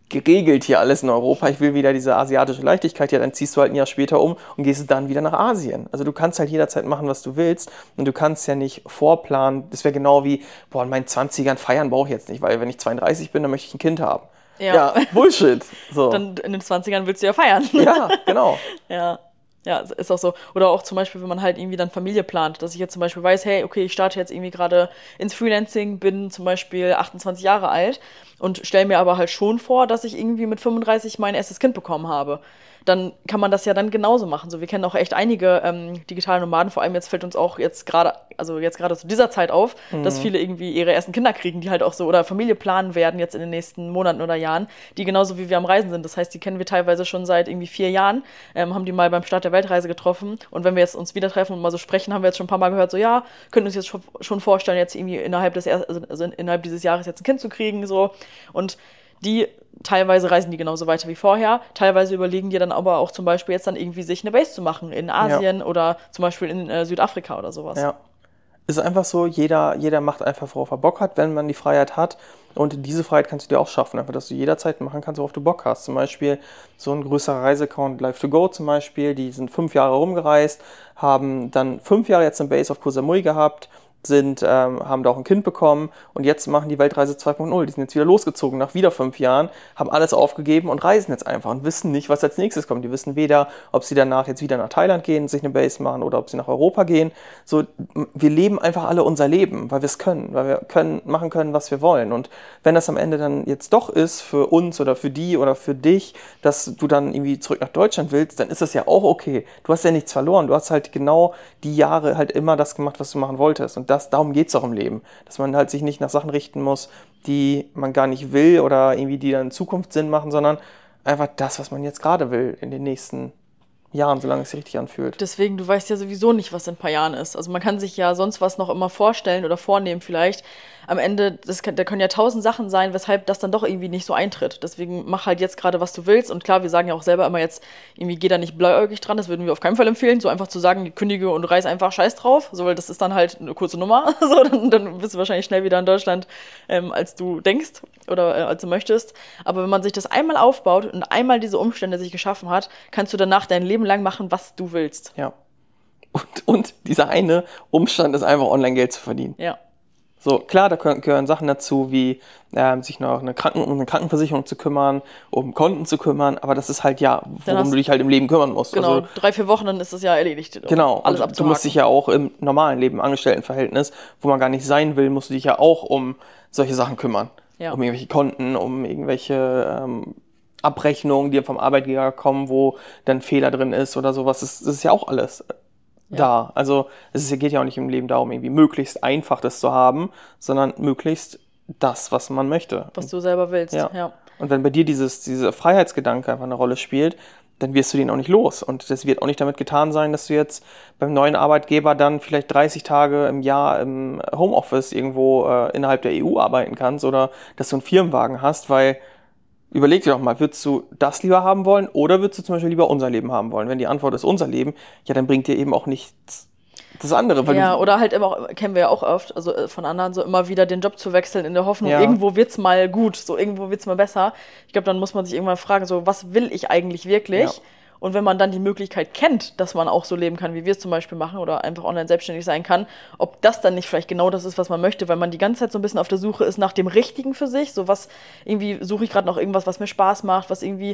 geregelt hier alles in Europa, ich will wieder diese asiatische Leichtigkeit, ja, dann ziehst du halt ein Jahr später um und gehst dann wieder nach Asien. Also du kannst halt jederzeit machen, was du willst und du kannst ja nicht vorplanen. Das wäre genau wie, boah, in meinen zwanzigern feiern brauche ich jetzt nicht, weil wenn ich zweiunddreißig bin, dann möchte ich ein Kind haben. Ja, ja Bullshit. So. Dann in den zwanzigern willst du ja feiern. Ja, genau. Ja. Ja, ist auch so. Oder auch zum Beispiel, wenn man halt irgendwie dann Familie plant, dass ich jetzt zum Beispiel weiß, hey, okay, ich starte jetzt irgendwie gerade ins Freelancing, bin zum Beispiel achtundzwanzig Jahre alt und stelle mir aber halt schon vor, dass ich irgendwie mit fünfunddreißig mein erstes Kind bekommen habe. Dann kann man das ja dann genauso machen. So, wir kennen auch echt einige ähm, digitale Nomaden, vor allem jetzt fällt uns auch jetzt gerade, also jetzt gerade zu dieser Zeit auf, mhm. dass viele irgendwie ihre ersten Kinder kriegen, die halt auch so oder Familie planen werden jetzt in den nächsten Monaten oder Jahren, die genauso wie wir am Reisen sind. Das heißt, die kennen wir teilweise schon seit irgendwie vier Jahren, ähm, haben die mal beim Start der Weltreise getroffen und wenn wir jetzt uns wieder treffen und mal so sprechen, haben wir jetzt schon ein paar Mal gehört, so ja, können uns jetzt schon vorstellen, jetzt irgendwie innerhalb des also innerhalb dieses Jahres jetzt ein Kind zu kriegen, so und die teilweise reisen die genauso weiter wie vorher, teilweise überlegen die dann aber auch zum Beispiel jetzt dann irgendwie sich eine Base zu machen in Asien ja. oder zum Beispiel in äh, Südafrika oder sowas. Ja, ist einfach so, jeder, jeder macht einfach, worauf er Bock hat, wenn man die Freiheit hat und diese Freiheit kannst du dir auch schaffen, einfach, dass du jederzeit machen kannst, worauf du Bock hast. Zum Beispiel so ein größerer Reiseaccount, Live to Go zum Beispiel, die sind fünf Jahre rumgereist, haben dann fünf Jahre jetzt eine Base auf Koh Samui gehabt, sind, ähm, haben da auch ein Kind bekommen und jetzt machen die Weltreise zwei Punkt null. Die sind jetzt wieder losgezogen nach wieder fünf Jahren, haben alles aufgegeben und reisen jetzt einfach und wissen nicht, was als nächstes kommt. Die wissen weder, ob sie danach jetzt wieder nach Thailand gehen, sich eine Base machen oder ob sie nach Europa gehen. So, wir leben einfach alle unser Leben, weil wir es können, weil wir können, machen können, was wir wollen. Und wenn das am Ende dann jetzt doch ist für uns oder für die oder für dich, dass du dann irgendwie zurück nach Deutschland willst, dann ist das ja auch okay. Du hast ja nichts verloren. Du hast halt genau die Jahre halt immer das gemacht, was du machen wolltest. Und Das, darum geht es auch im Leben, dass man halt sich nicht nach Sachen richten muss, die man gar nicht will oder irgendwie die dann in Zukunft Sinn machen, sondern einfach das, was man jetzt gerade will in den nächsten Jahren, solange es sich richtig anfühlt. Deswegen, du weißt ja sowieso nicht, was in ein paar Jahren ist. Also man kann sich ja sonst was noch immer vorstellen oder vornehmen vielleicht. Am Ende, das kann, da können ja tausend Sachen sein, weshalb das dann doch irgendwie nicht so eintritt. Deswegen mach halt jetzt gerade, was du willst. Und klar, wir sagen ja auch selber immer jetzt, irgendwie geh da nicht blauäugig dran. Das würden wir auf keinen Fall empfehlen. So einfach zu sagen, kündige und reiß einfach Scheiß drauf. So, weil das ist dann halt eine kurze Nummer. So, dann, dann bist du wahrscheinlich schnell wieder in Deutschland, ähm, als du denkst oder äh, als du möchtest. Aber wenn man sich das einmal aufbaut und einmal diese Umstände sich geschaffen hat, kannst du danach dein Leben lang machen, was du willst. Ja. Und, und dieser eine Umstand ist einfach, Online-Geld zu verdienen. Ja. So, klar, da gehören Sachen dazu, wie äh, sich noch eine Kranken- um eine Krankenversicherung zu kümmern, um Konten zu kümmern, aber das ist halt, ja, worum du dich halt im Leben kümmern musst. Genau, also, drei, vier Wochen, dann ist das ja erledigt. Genau, alles und du musst dich ja auch im normalen Leben, im Angestelltenverhältnis, wo man gar nicht sein will, musst du dich ja auch um solche Sachen kümmern. Ja. Um irgendwelche Konten, um irgendwelche ähm, Abrechnungen, die vom Arbeitgeber kommen, wo dann Fehler drin ist oder sowas. Das, das ist ja auch alles ja. da. Also es ist, geht ja auch nicht im Leben darum, irgendwie möglichst einfach das zu haben, sondern möglichst das, was man möchte. Was du selber willst, ja. ja. Und wenn bei dir dieses, dieser Freiheitsgedanke einfach eine Rolle spielt, dann wirst du den auch nicht los. Und das wird auch nicht damit getan sein, dass du jetzt beim neuen Arbeitgeber dann vielleicht dreißig Tage im Jahr im Homeoffice irgendwo äh, innerhalb der E U arbeiten kannst oder dass du einen Firmenwagen hast, weil überleg dir doch mal, würdest du das lieber haben wollen oder würdest du zum Beispiel lieber unser Leben haben wollen? Wenn die Antwort ist unser Leben, ja, dann bringt dir eben auch nichts das andere. Weil ja, oder halt immer, kennen wir ja auch oft, also von anderen, so immer wieder den Job zu wechseln in der Hoffnung, ja. irgendwo wird's mal gut, so irgendwo wird's mal besser. Ich glaube, dann muss man sich irgendwann fragen, so was will ich eigentlich wirklich? Ja. Und wenn man dann die Möglichkeit kennt, dass man auch so leben kann, wie wir es zum Beispiel machen oder einfach online selbstständig sein kann, ob das dann nicht vielleicht genau das ist, was man möchte, weil man die ganze Zeit so ein bisschen auf der Suche ist nach dem Richtigen für sich, so was, irgendwie suche ich gerade noch irgendwas, was mir Spaß macht, was irgendwie,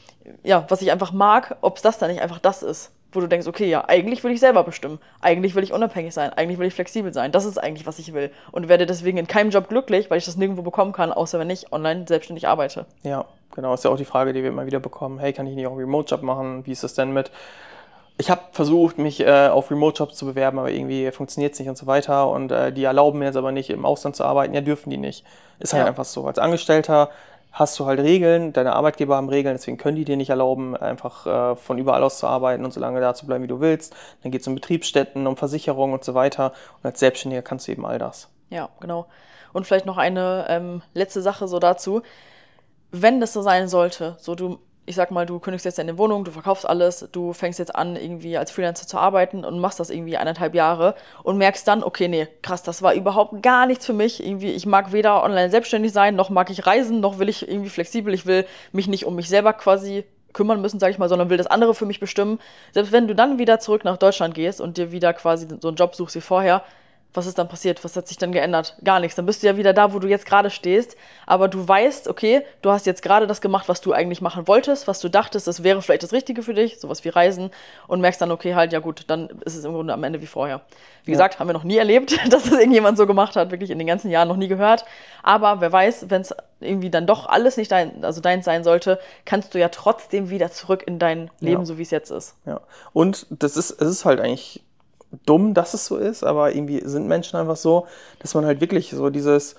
ja, was ich einfach mag, ob es das dann nicht einfach das ist, wo du denkst, okay, ja, eigentlich will ich selber bestimmen, eigentlich will ich unabhängig sein, eigentlich will ich flexibel sein, das ist eigentlich, was ich will und werde deswegen in keinem Job glücklich, weil ich das nirgendwo bekommen kann, außer wenn ich online selbstständig arbeite. Ja. Genau, ist ja auch die Frage, die wir immer wieder bekommen. Hey, kann ich nicht auch einen Remote-Job machen? Wie ist das denn mit? Ich habe versucht, mich äh, auf Remote-Jobs zu bewerben, aber irgendwie funktioniert es nicht und so weiter. Und äh, die erlauben mir jetzt aber nicht, im Ausland zu arbeiten. Ja, dürfen die nicht. Ist halt ja. einfach so. Als Angestellter hast du halt Regeln, deine Arbeitgeber haben Regeln, deswegen können die dir nicht erlauben, einfach äh, von überall aus zu arbeiten und so lange da zu bleiben, wie du willst. Dann geht es um Betriebsstätten, um Versicherungen und so weiter. Und als Selbstständiger kannst du eben all das. Ja, genau. Und vielleicht noch eine ähm, letzte Sache so dazu. Wenn das so sein sollte, so du ich sag mal, du kündigst jetzt deine Wohnung, du verkaufst alles, du fängst jetzt an, irgendwie als Freelancer zu arbeiten und machst das irgendwie eineinhalb Jahre und merkst dann, okay, nee, krass, das war überhaupt gar nichts für mich. Irgendwie, ich mag weder online selbstständig sein, noch mag ich reisen, noch will ich irgendwie flexibel. Ich will mich nicht um mich selber quasi kümmern müssen, sag ich mal, sondern will das andere für mich bestimmen. Selbst wenn du dann wieder zurück nach Deutschland gehst und dir wieder quasi so einen Job suchst wie vorher, was ist dann passiert? Was hat sich dann geändert? Gar nichts. Dann bist du ja wieder da, wo du jetzt gerade stehst. Aber du weißt, okay, du hast jetzt gerade das gemacht, was du eigentlich machen wolltest, was du dachtest, das wäre vielleicht das Richtige für dich, sowas wie Reisen. Und merkst dann, okay, halt, ja gut, dann ist es im Grunde am Ende wie vorher. Wie ja. gesagt, haben wir noch nie erlebt, dass das irgendjemand so gemacht hat. Wirklich in den ganzen Jahren noch nie gehört. Aber wer weiß, wenn es irgendwie dann doch alles nicht dein, also deins sein sollte, kannst du ja trotzdem wieder zurück in dein Leben, ja. so wie es jetzt ist. Ja. Und das ist, es ist halt eigentlich dumm, dass es so ist, aber irgendwie sind Menschen einfach so, dass man halt wirklich so dieses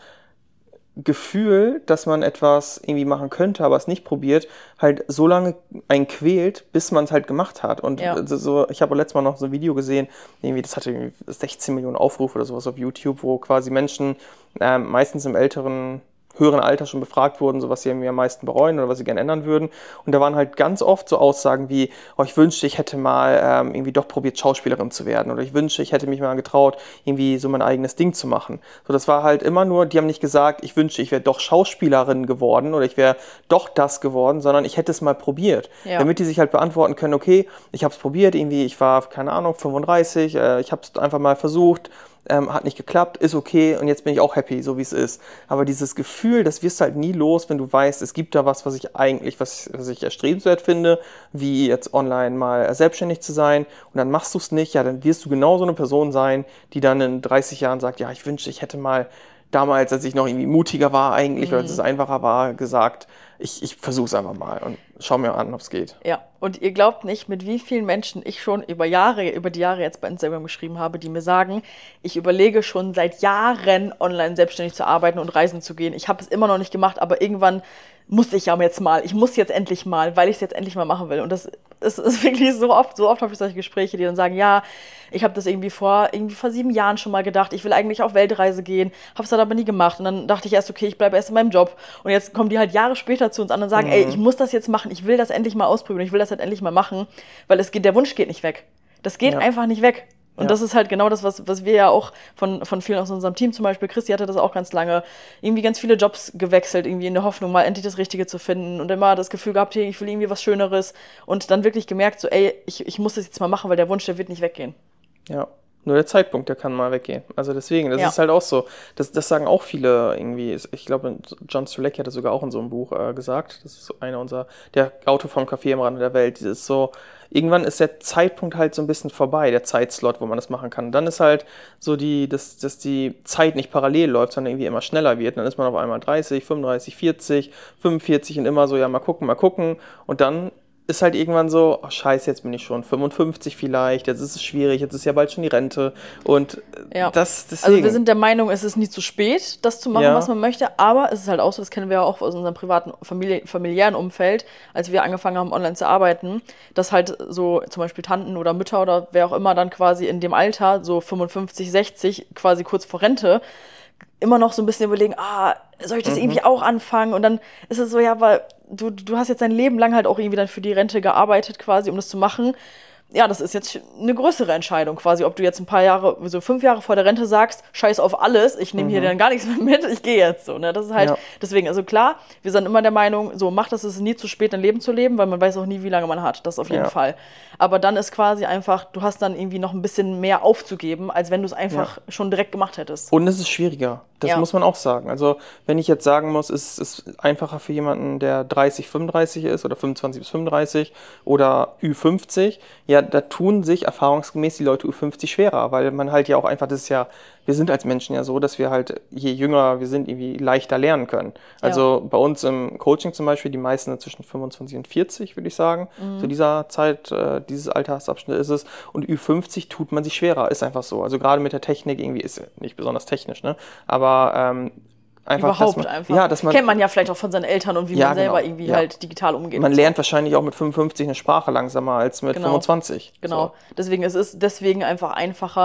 Gefühl, dass man etwas irgendwie machen könnte, aber es nicht probiert, halt so lange einen quält, bis man es halt gemacht hat. Und ja. so, ich habe letztes Mal noch so ein Video gesehen, irgendwie, das hatte irgendwie sechzehn Millionen Aufrufe oder sowas auf YouTube, wo quasi Menschen äh, meistens im älteren höheren Alter schon befragt wurden, so was sie irgendwie am meisten bereuen oder was sie gerne ändern würden. Und da waren halt ganz oft so Aussagen wie, oh, ich wünschte, ich hätte mal ähm, irgendwie doch probiert, Schauspielerin zu werden. Oder ich wünschte, ich hätte mich mal getraut, irgendwie so mein eigenes Ding zu machen. So, das war halt immer nur, die haben nicht gesagt, ich wünschte, ich wäre doch Schauspielerin geworden oder ich wäre doch das geworden, sondern ich hätte es mal probiert. Ja. Damit die sich halt beantworten können, okay, ich habe es probiert, irgendwie, ich war, keine Ahnung, fünfunddreißig, äh, ich habe es einfach mal versucht, Ähm, hat nicht geklappt, ist okay und jetzt bin ich auch happy, so wie es ist. Aber dieses Gefühl, das wirst du halt nie los, wenn du weißt, es gibt da was, was ich eigentlich, was, was ich erstrebenswert finde, wie jetzt online mal selbstständig zu sein und dann machst du es nicht, ja, dann wirst du genau so eine Person sein, die dann in dreißig Jahren sagt, ja, ich wünschte, ich hätte mal damals, als ich noch irgendwie mutiger war eigentlich, mhm. oder als es einfacher war, gesagt, ich, ich versuche es einfach mal und schau mir an, ob es geht. Ja, und ihr glaubt nicht, mit wie vielen Menschen ich schon über Jahre, über die Jahre jetzt bei Instagram geschrieben habe, die mir sagen, ich überlege schon seit Jahren online selbstständig zu arbeiten und reisen zu gehen. Ich habe es immer noch nicht gemacht, aber irgendwann muss ich ja jetzt mal, ich muss jetzt endlich mal, weil ich es jetzt endlich mal machen will. Und das ist, ist wirklich so oft, so oft habe ich solche Gespräche, die dann sagen, ja, ich habe das irgendwie vor, irgendwie vor sieben Jahren schon mal gedacht, ich will eigentlich auf Weltreise gehen, habe es dann aber nie gemacht. Und dann dachte ich erst, okay, ich bleibe erst in meinem Job. Und jetzt kommen die halt Jahre später zu uns an und sagen, mhm. ey, ich muss das jetzt machen, ich will das endlich mal ausprobieren, ich will das halt endlich mal machen, weil es geht, der Wunsch geht nicht weg. Das geht ja. einfach nicht weg. Und ja. das ist halt genau das, was, was wir ja auch von, von vielen aus unserem Team, zum Beispiel Christi hatte das auch ganz lange, irgendwie ganz viele Jobs gewechselt, irgendwie in der Hoffnung, mal endlich das Richtige zu finden und immer das Gefühl gehabt, hey, ich will irgendwie was Schöneres und dann wirklich gemerkt, so ey, ich, ich muss das jetzt mal machen, weil der Wunsch, der wird nicht weggehen. Ja, nur der Zeitpunkt, der kann mal weggehen. Also deswegen, das ja. ist halt auch so, das, das sagen auch viele irgendwie, ich glaube, John Strelacki hat das sogar auch in so einem Buch äh, gesagt, das ist so einer unserer, der Autor vom Café am Rande der Welt, dieses so, irgendwann ist der Zeitpunkt halt so ein bisschen vorbei, der Zeitslot, wo man das machen kann. Und dann ist halt so, die, dass, dass die Zeit nicht parallel läuft, sondern irgendwie immer schneller wird. Und dann ist man auf einmal dreißig, fünfunddreißig, vierzig, fünfundvierzig und immer so, ja, mal gucken, mal gucken. Und dann ist halt irgendwann so, oh scheiße, jetzt bin ich schon fünfundfünfzig vielleicht, jetzt ist es schwierig, jetzt ist ja bald schon die Rente und ja. das deswegen. Also wir sind der Meinung, es ist nie zu spät, das zu machen, ja. was man möchte, aber es ist halt auch so, das kennen wir ja auch aus unserem privaten, famili- familiären Umfeld, als wir angefangen haben, online zu arbeiten, dass halt so zum Beispiel Tanten oder Mütter oder wer auch immer dann quasi in dem Alter, so fünfundfünfzig, sechzig, quasi kurz vor Rente, immer noch so ein bisschen überlegen, ah, soll ich das mhm. irgendwie auch anfangen? Und dann ist es so, ja, weil du, du hast jetzt dein Leben lang halt auch irgendwie dann für die Rente gearbeitet quasi, um das zu machen. Ja, das ist jetzt eine größere Entscheidung quasi, ob du jetzt ein paar Jahre, so fünf Jahre vor der Rente sagst, scheiß auf alles, ich nehme mhm. hier dann gar nichts mehr mit, ich gehe jetzt so, ne, das ist halt, ja. deswegen, also klar, wir sind immer der Meinung, so, macht es, es ist nie zu spät, ein Leben zu leben, weil man weiß auch nie, wie lange man hat, das auf jeden ja. Fall. Aber dann ist quasi einfach, du hast dann irgendwie noch ein bisschen mehr aufzugeben, als wenn du es einfach ja. schon direkt gemacht hättest. Und es ist schwieriger, das ja. muss man auch sagen. Also, wenn ich jetzt sagen muss, es ist einfacher für jemanden, der dreißig, fünfunddreißig ist oder fünfundzwanzig bis fünfunddreißig oder Ü fünfzig, ja, da tun sich erfahrungsgemäß die Leute Ü fünfzig schwerer, weil man halt ja auch einfach, das ist ja, wir sind als Menschen ja so, dass wir halt, je jünger wir sind, irgendwie leichter lernen können. Also ja. bei uns im Coaching zum Beispiel, die meisten sind zwischen fünfundzwanzig und vierzig, würde ich sagen. Mhm. Zu dieser Zeit, äh, dieses Altersabschnitt ist es. Und Ü fünfzig tut man sich schwerer, ist einfach so. Also gerade mit der Technik irgendwie, ist nicht besonders technisch, ne? Aber ähm, einfach, Überhaupt man, einfach. Ja, dass man, kennt man ja vielleicht auch von seinen Eltern und wie ja, man selber genau, irgendwie ja. halt digital umgeht. Man so. lernt wahrscheinlich auch mit fünfundfünfzig eine Sprache langsamer als mit genau. fünfundzwanzig. Genau. So. Deswegen es ist deswegen einfach einfacher,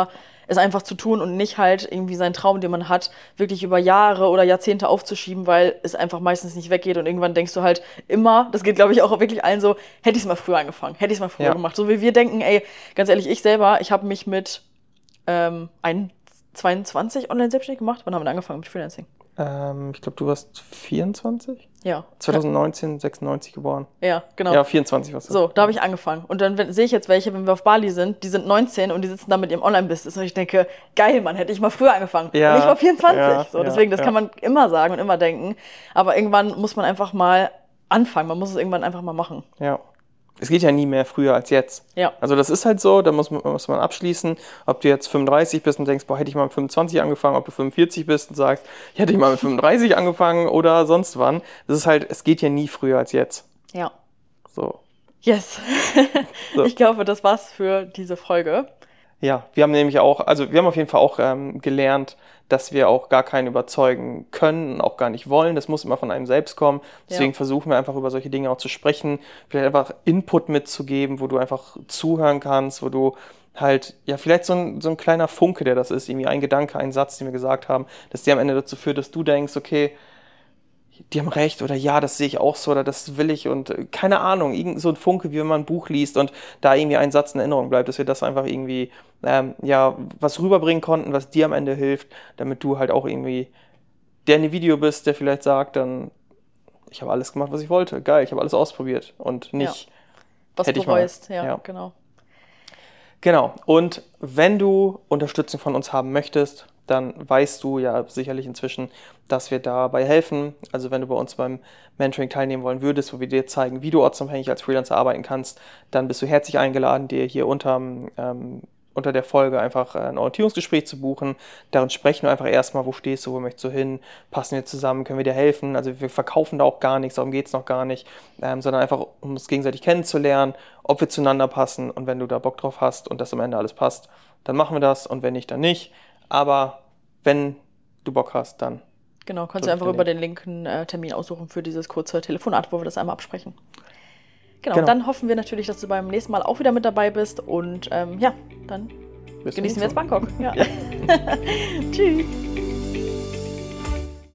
es einfach zu tun und nicht halt irgendwie seinen Traum, den man hat, wirklich über Jahre oder Jahrzehnte aufzuschieben, weil es einfach meistens nicht weggeht und irgendwann denkst du halt immer, das geht glaube ich auch wirklich allen so, hätte ich es mal früher angefangen, hätte ich es mal früher Ja. gemacht. So wie wir denken, ey, ganz ehrlich, ich selber, ich habe mich mit ähm, zweiundzwanzig online selbstständig gemacht. Wann haben wir denn angefangen mit Freelancing? Ähm, ich glaube, du warst vierundzwanzig? Ja. zweitausendneunzehn, sechsundneunzig geboren. Ja, genau. Ja, vierundzwanzig warst du. So, da habe ich angefangen. Und dann wenn- sehe ich jetzt welche, wenn wir auf Bali sind, die sind neunzehn und die sitzen da mit ihrem Online-Business. Und ich denke, geil, Mann, hätte ich mal früher angefangen. Ja, Und ich war vierundzwanzig. ja, so, ja, deswegen, das ja. kann man immer sagen und immer denken. Aber irgendwann muss man einfach mal anfangen. Man muss es irgendwann einfach mal machen. Ja. Es geht ja nie mehr früher als jetzt. Ja. Also das ist halt so, da muss man, muss man abschließen, ob du jetzt fünfunddreißig bist und denkst, boah, hätte ich mal mit fünfundzwanzig angefangen, ob du fünfundvierzig bist und sagst, ich hätte ich mal mit fünfunddreißig angefangen oder sonst wann. Das ist halt, es geht ja nie früher als jetzt. Ja. So. Yes. So. Ich glaube, das war's für diese Folge. Ja, wir haben nämlich auch, also wir haben auf jeden Fall auch ähm, gelernt, dass wir auch gar keinen überzeugen können und auch gar nicht wollen. Das muss immer von einem selbst kommen. Deswegen Ja. versuchen wir einfach über solche Dinge auch zu sprechen, vielleicht einfach Input mitzugeben, wo du einfach zuhören kannst, wo du halt, ja, vielleicht so ein, so ein kleiner Funke, der das ist, irgendwie ein Gedanke, ein Satz, den wir gesagt haben, dass der am Ende dazu führt, dass du denkst, okay, die haben recht oder ja, das sehe ich auch so oder das will ich und äh, keine Ahnung, irgend so ein Funke, wie wenn man ein Buch liest und da irgendwie ein Satz in Erinnerung bleibt, dass wir das einfach irgendwie, ähm, ja, was rüberbringen konnten, was dir am Ende hilft, damit du halt auch irgendwie der in dem Video bist, der vielleicht sagt, dann, ich habe alles gemacht, was ich wollte, geil, ich habe alles ausprobiert und nicht, Was hätte ich mal. bereust. Ja, Ja. genau. Genau. Und wenn du Unterstützung von uns haben möchtest, dann weißt du ja sicherlich inzwischen, dass wir dabei helfen. Also wenn du bei uns beim Mentoring teilnehmen wollen würdest, wo wir dir zeigen, wie du ortsunabhängig als Freelancer arbeiten kannst, dann bist du herzlich eingeladen, dir hier unterm, ähm, unter der Folge einfach ein Orientierungsgespräch zu buchen. Darin sprechen wir einfach erstmal, wo stehst du, wo möchtest du hin, passen wir zusammen, können wir dir helfen. Also wir verkaufen da auch gar nichts, darum geht es noch gar nicht, ähm, sondern einfach, um uns gegenseitig kennenzulernen, ob wir zueinander passen und wenn du da Bock drauf hast und das am Ende alles passt, dann machen wir das und wenn nicht, dann nicht. Aber wenn du Bock hast, dann Genau, kannst du Drück einfach den über den Link einen äh, Termin aussuchen für dieses kurze Telefonat, wo wir das einmal absprechen. Genau, Genau. dann hoffen wir natürlich, dass du beim nächsten Mal auch wieder mit dabei bist und ähm, ja, dann bis genießen wir jetzt zum nächsten Mal. Bangkok. Ja. Tschüss.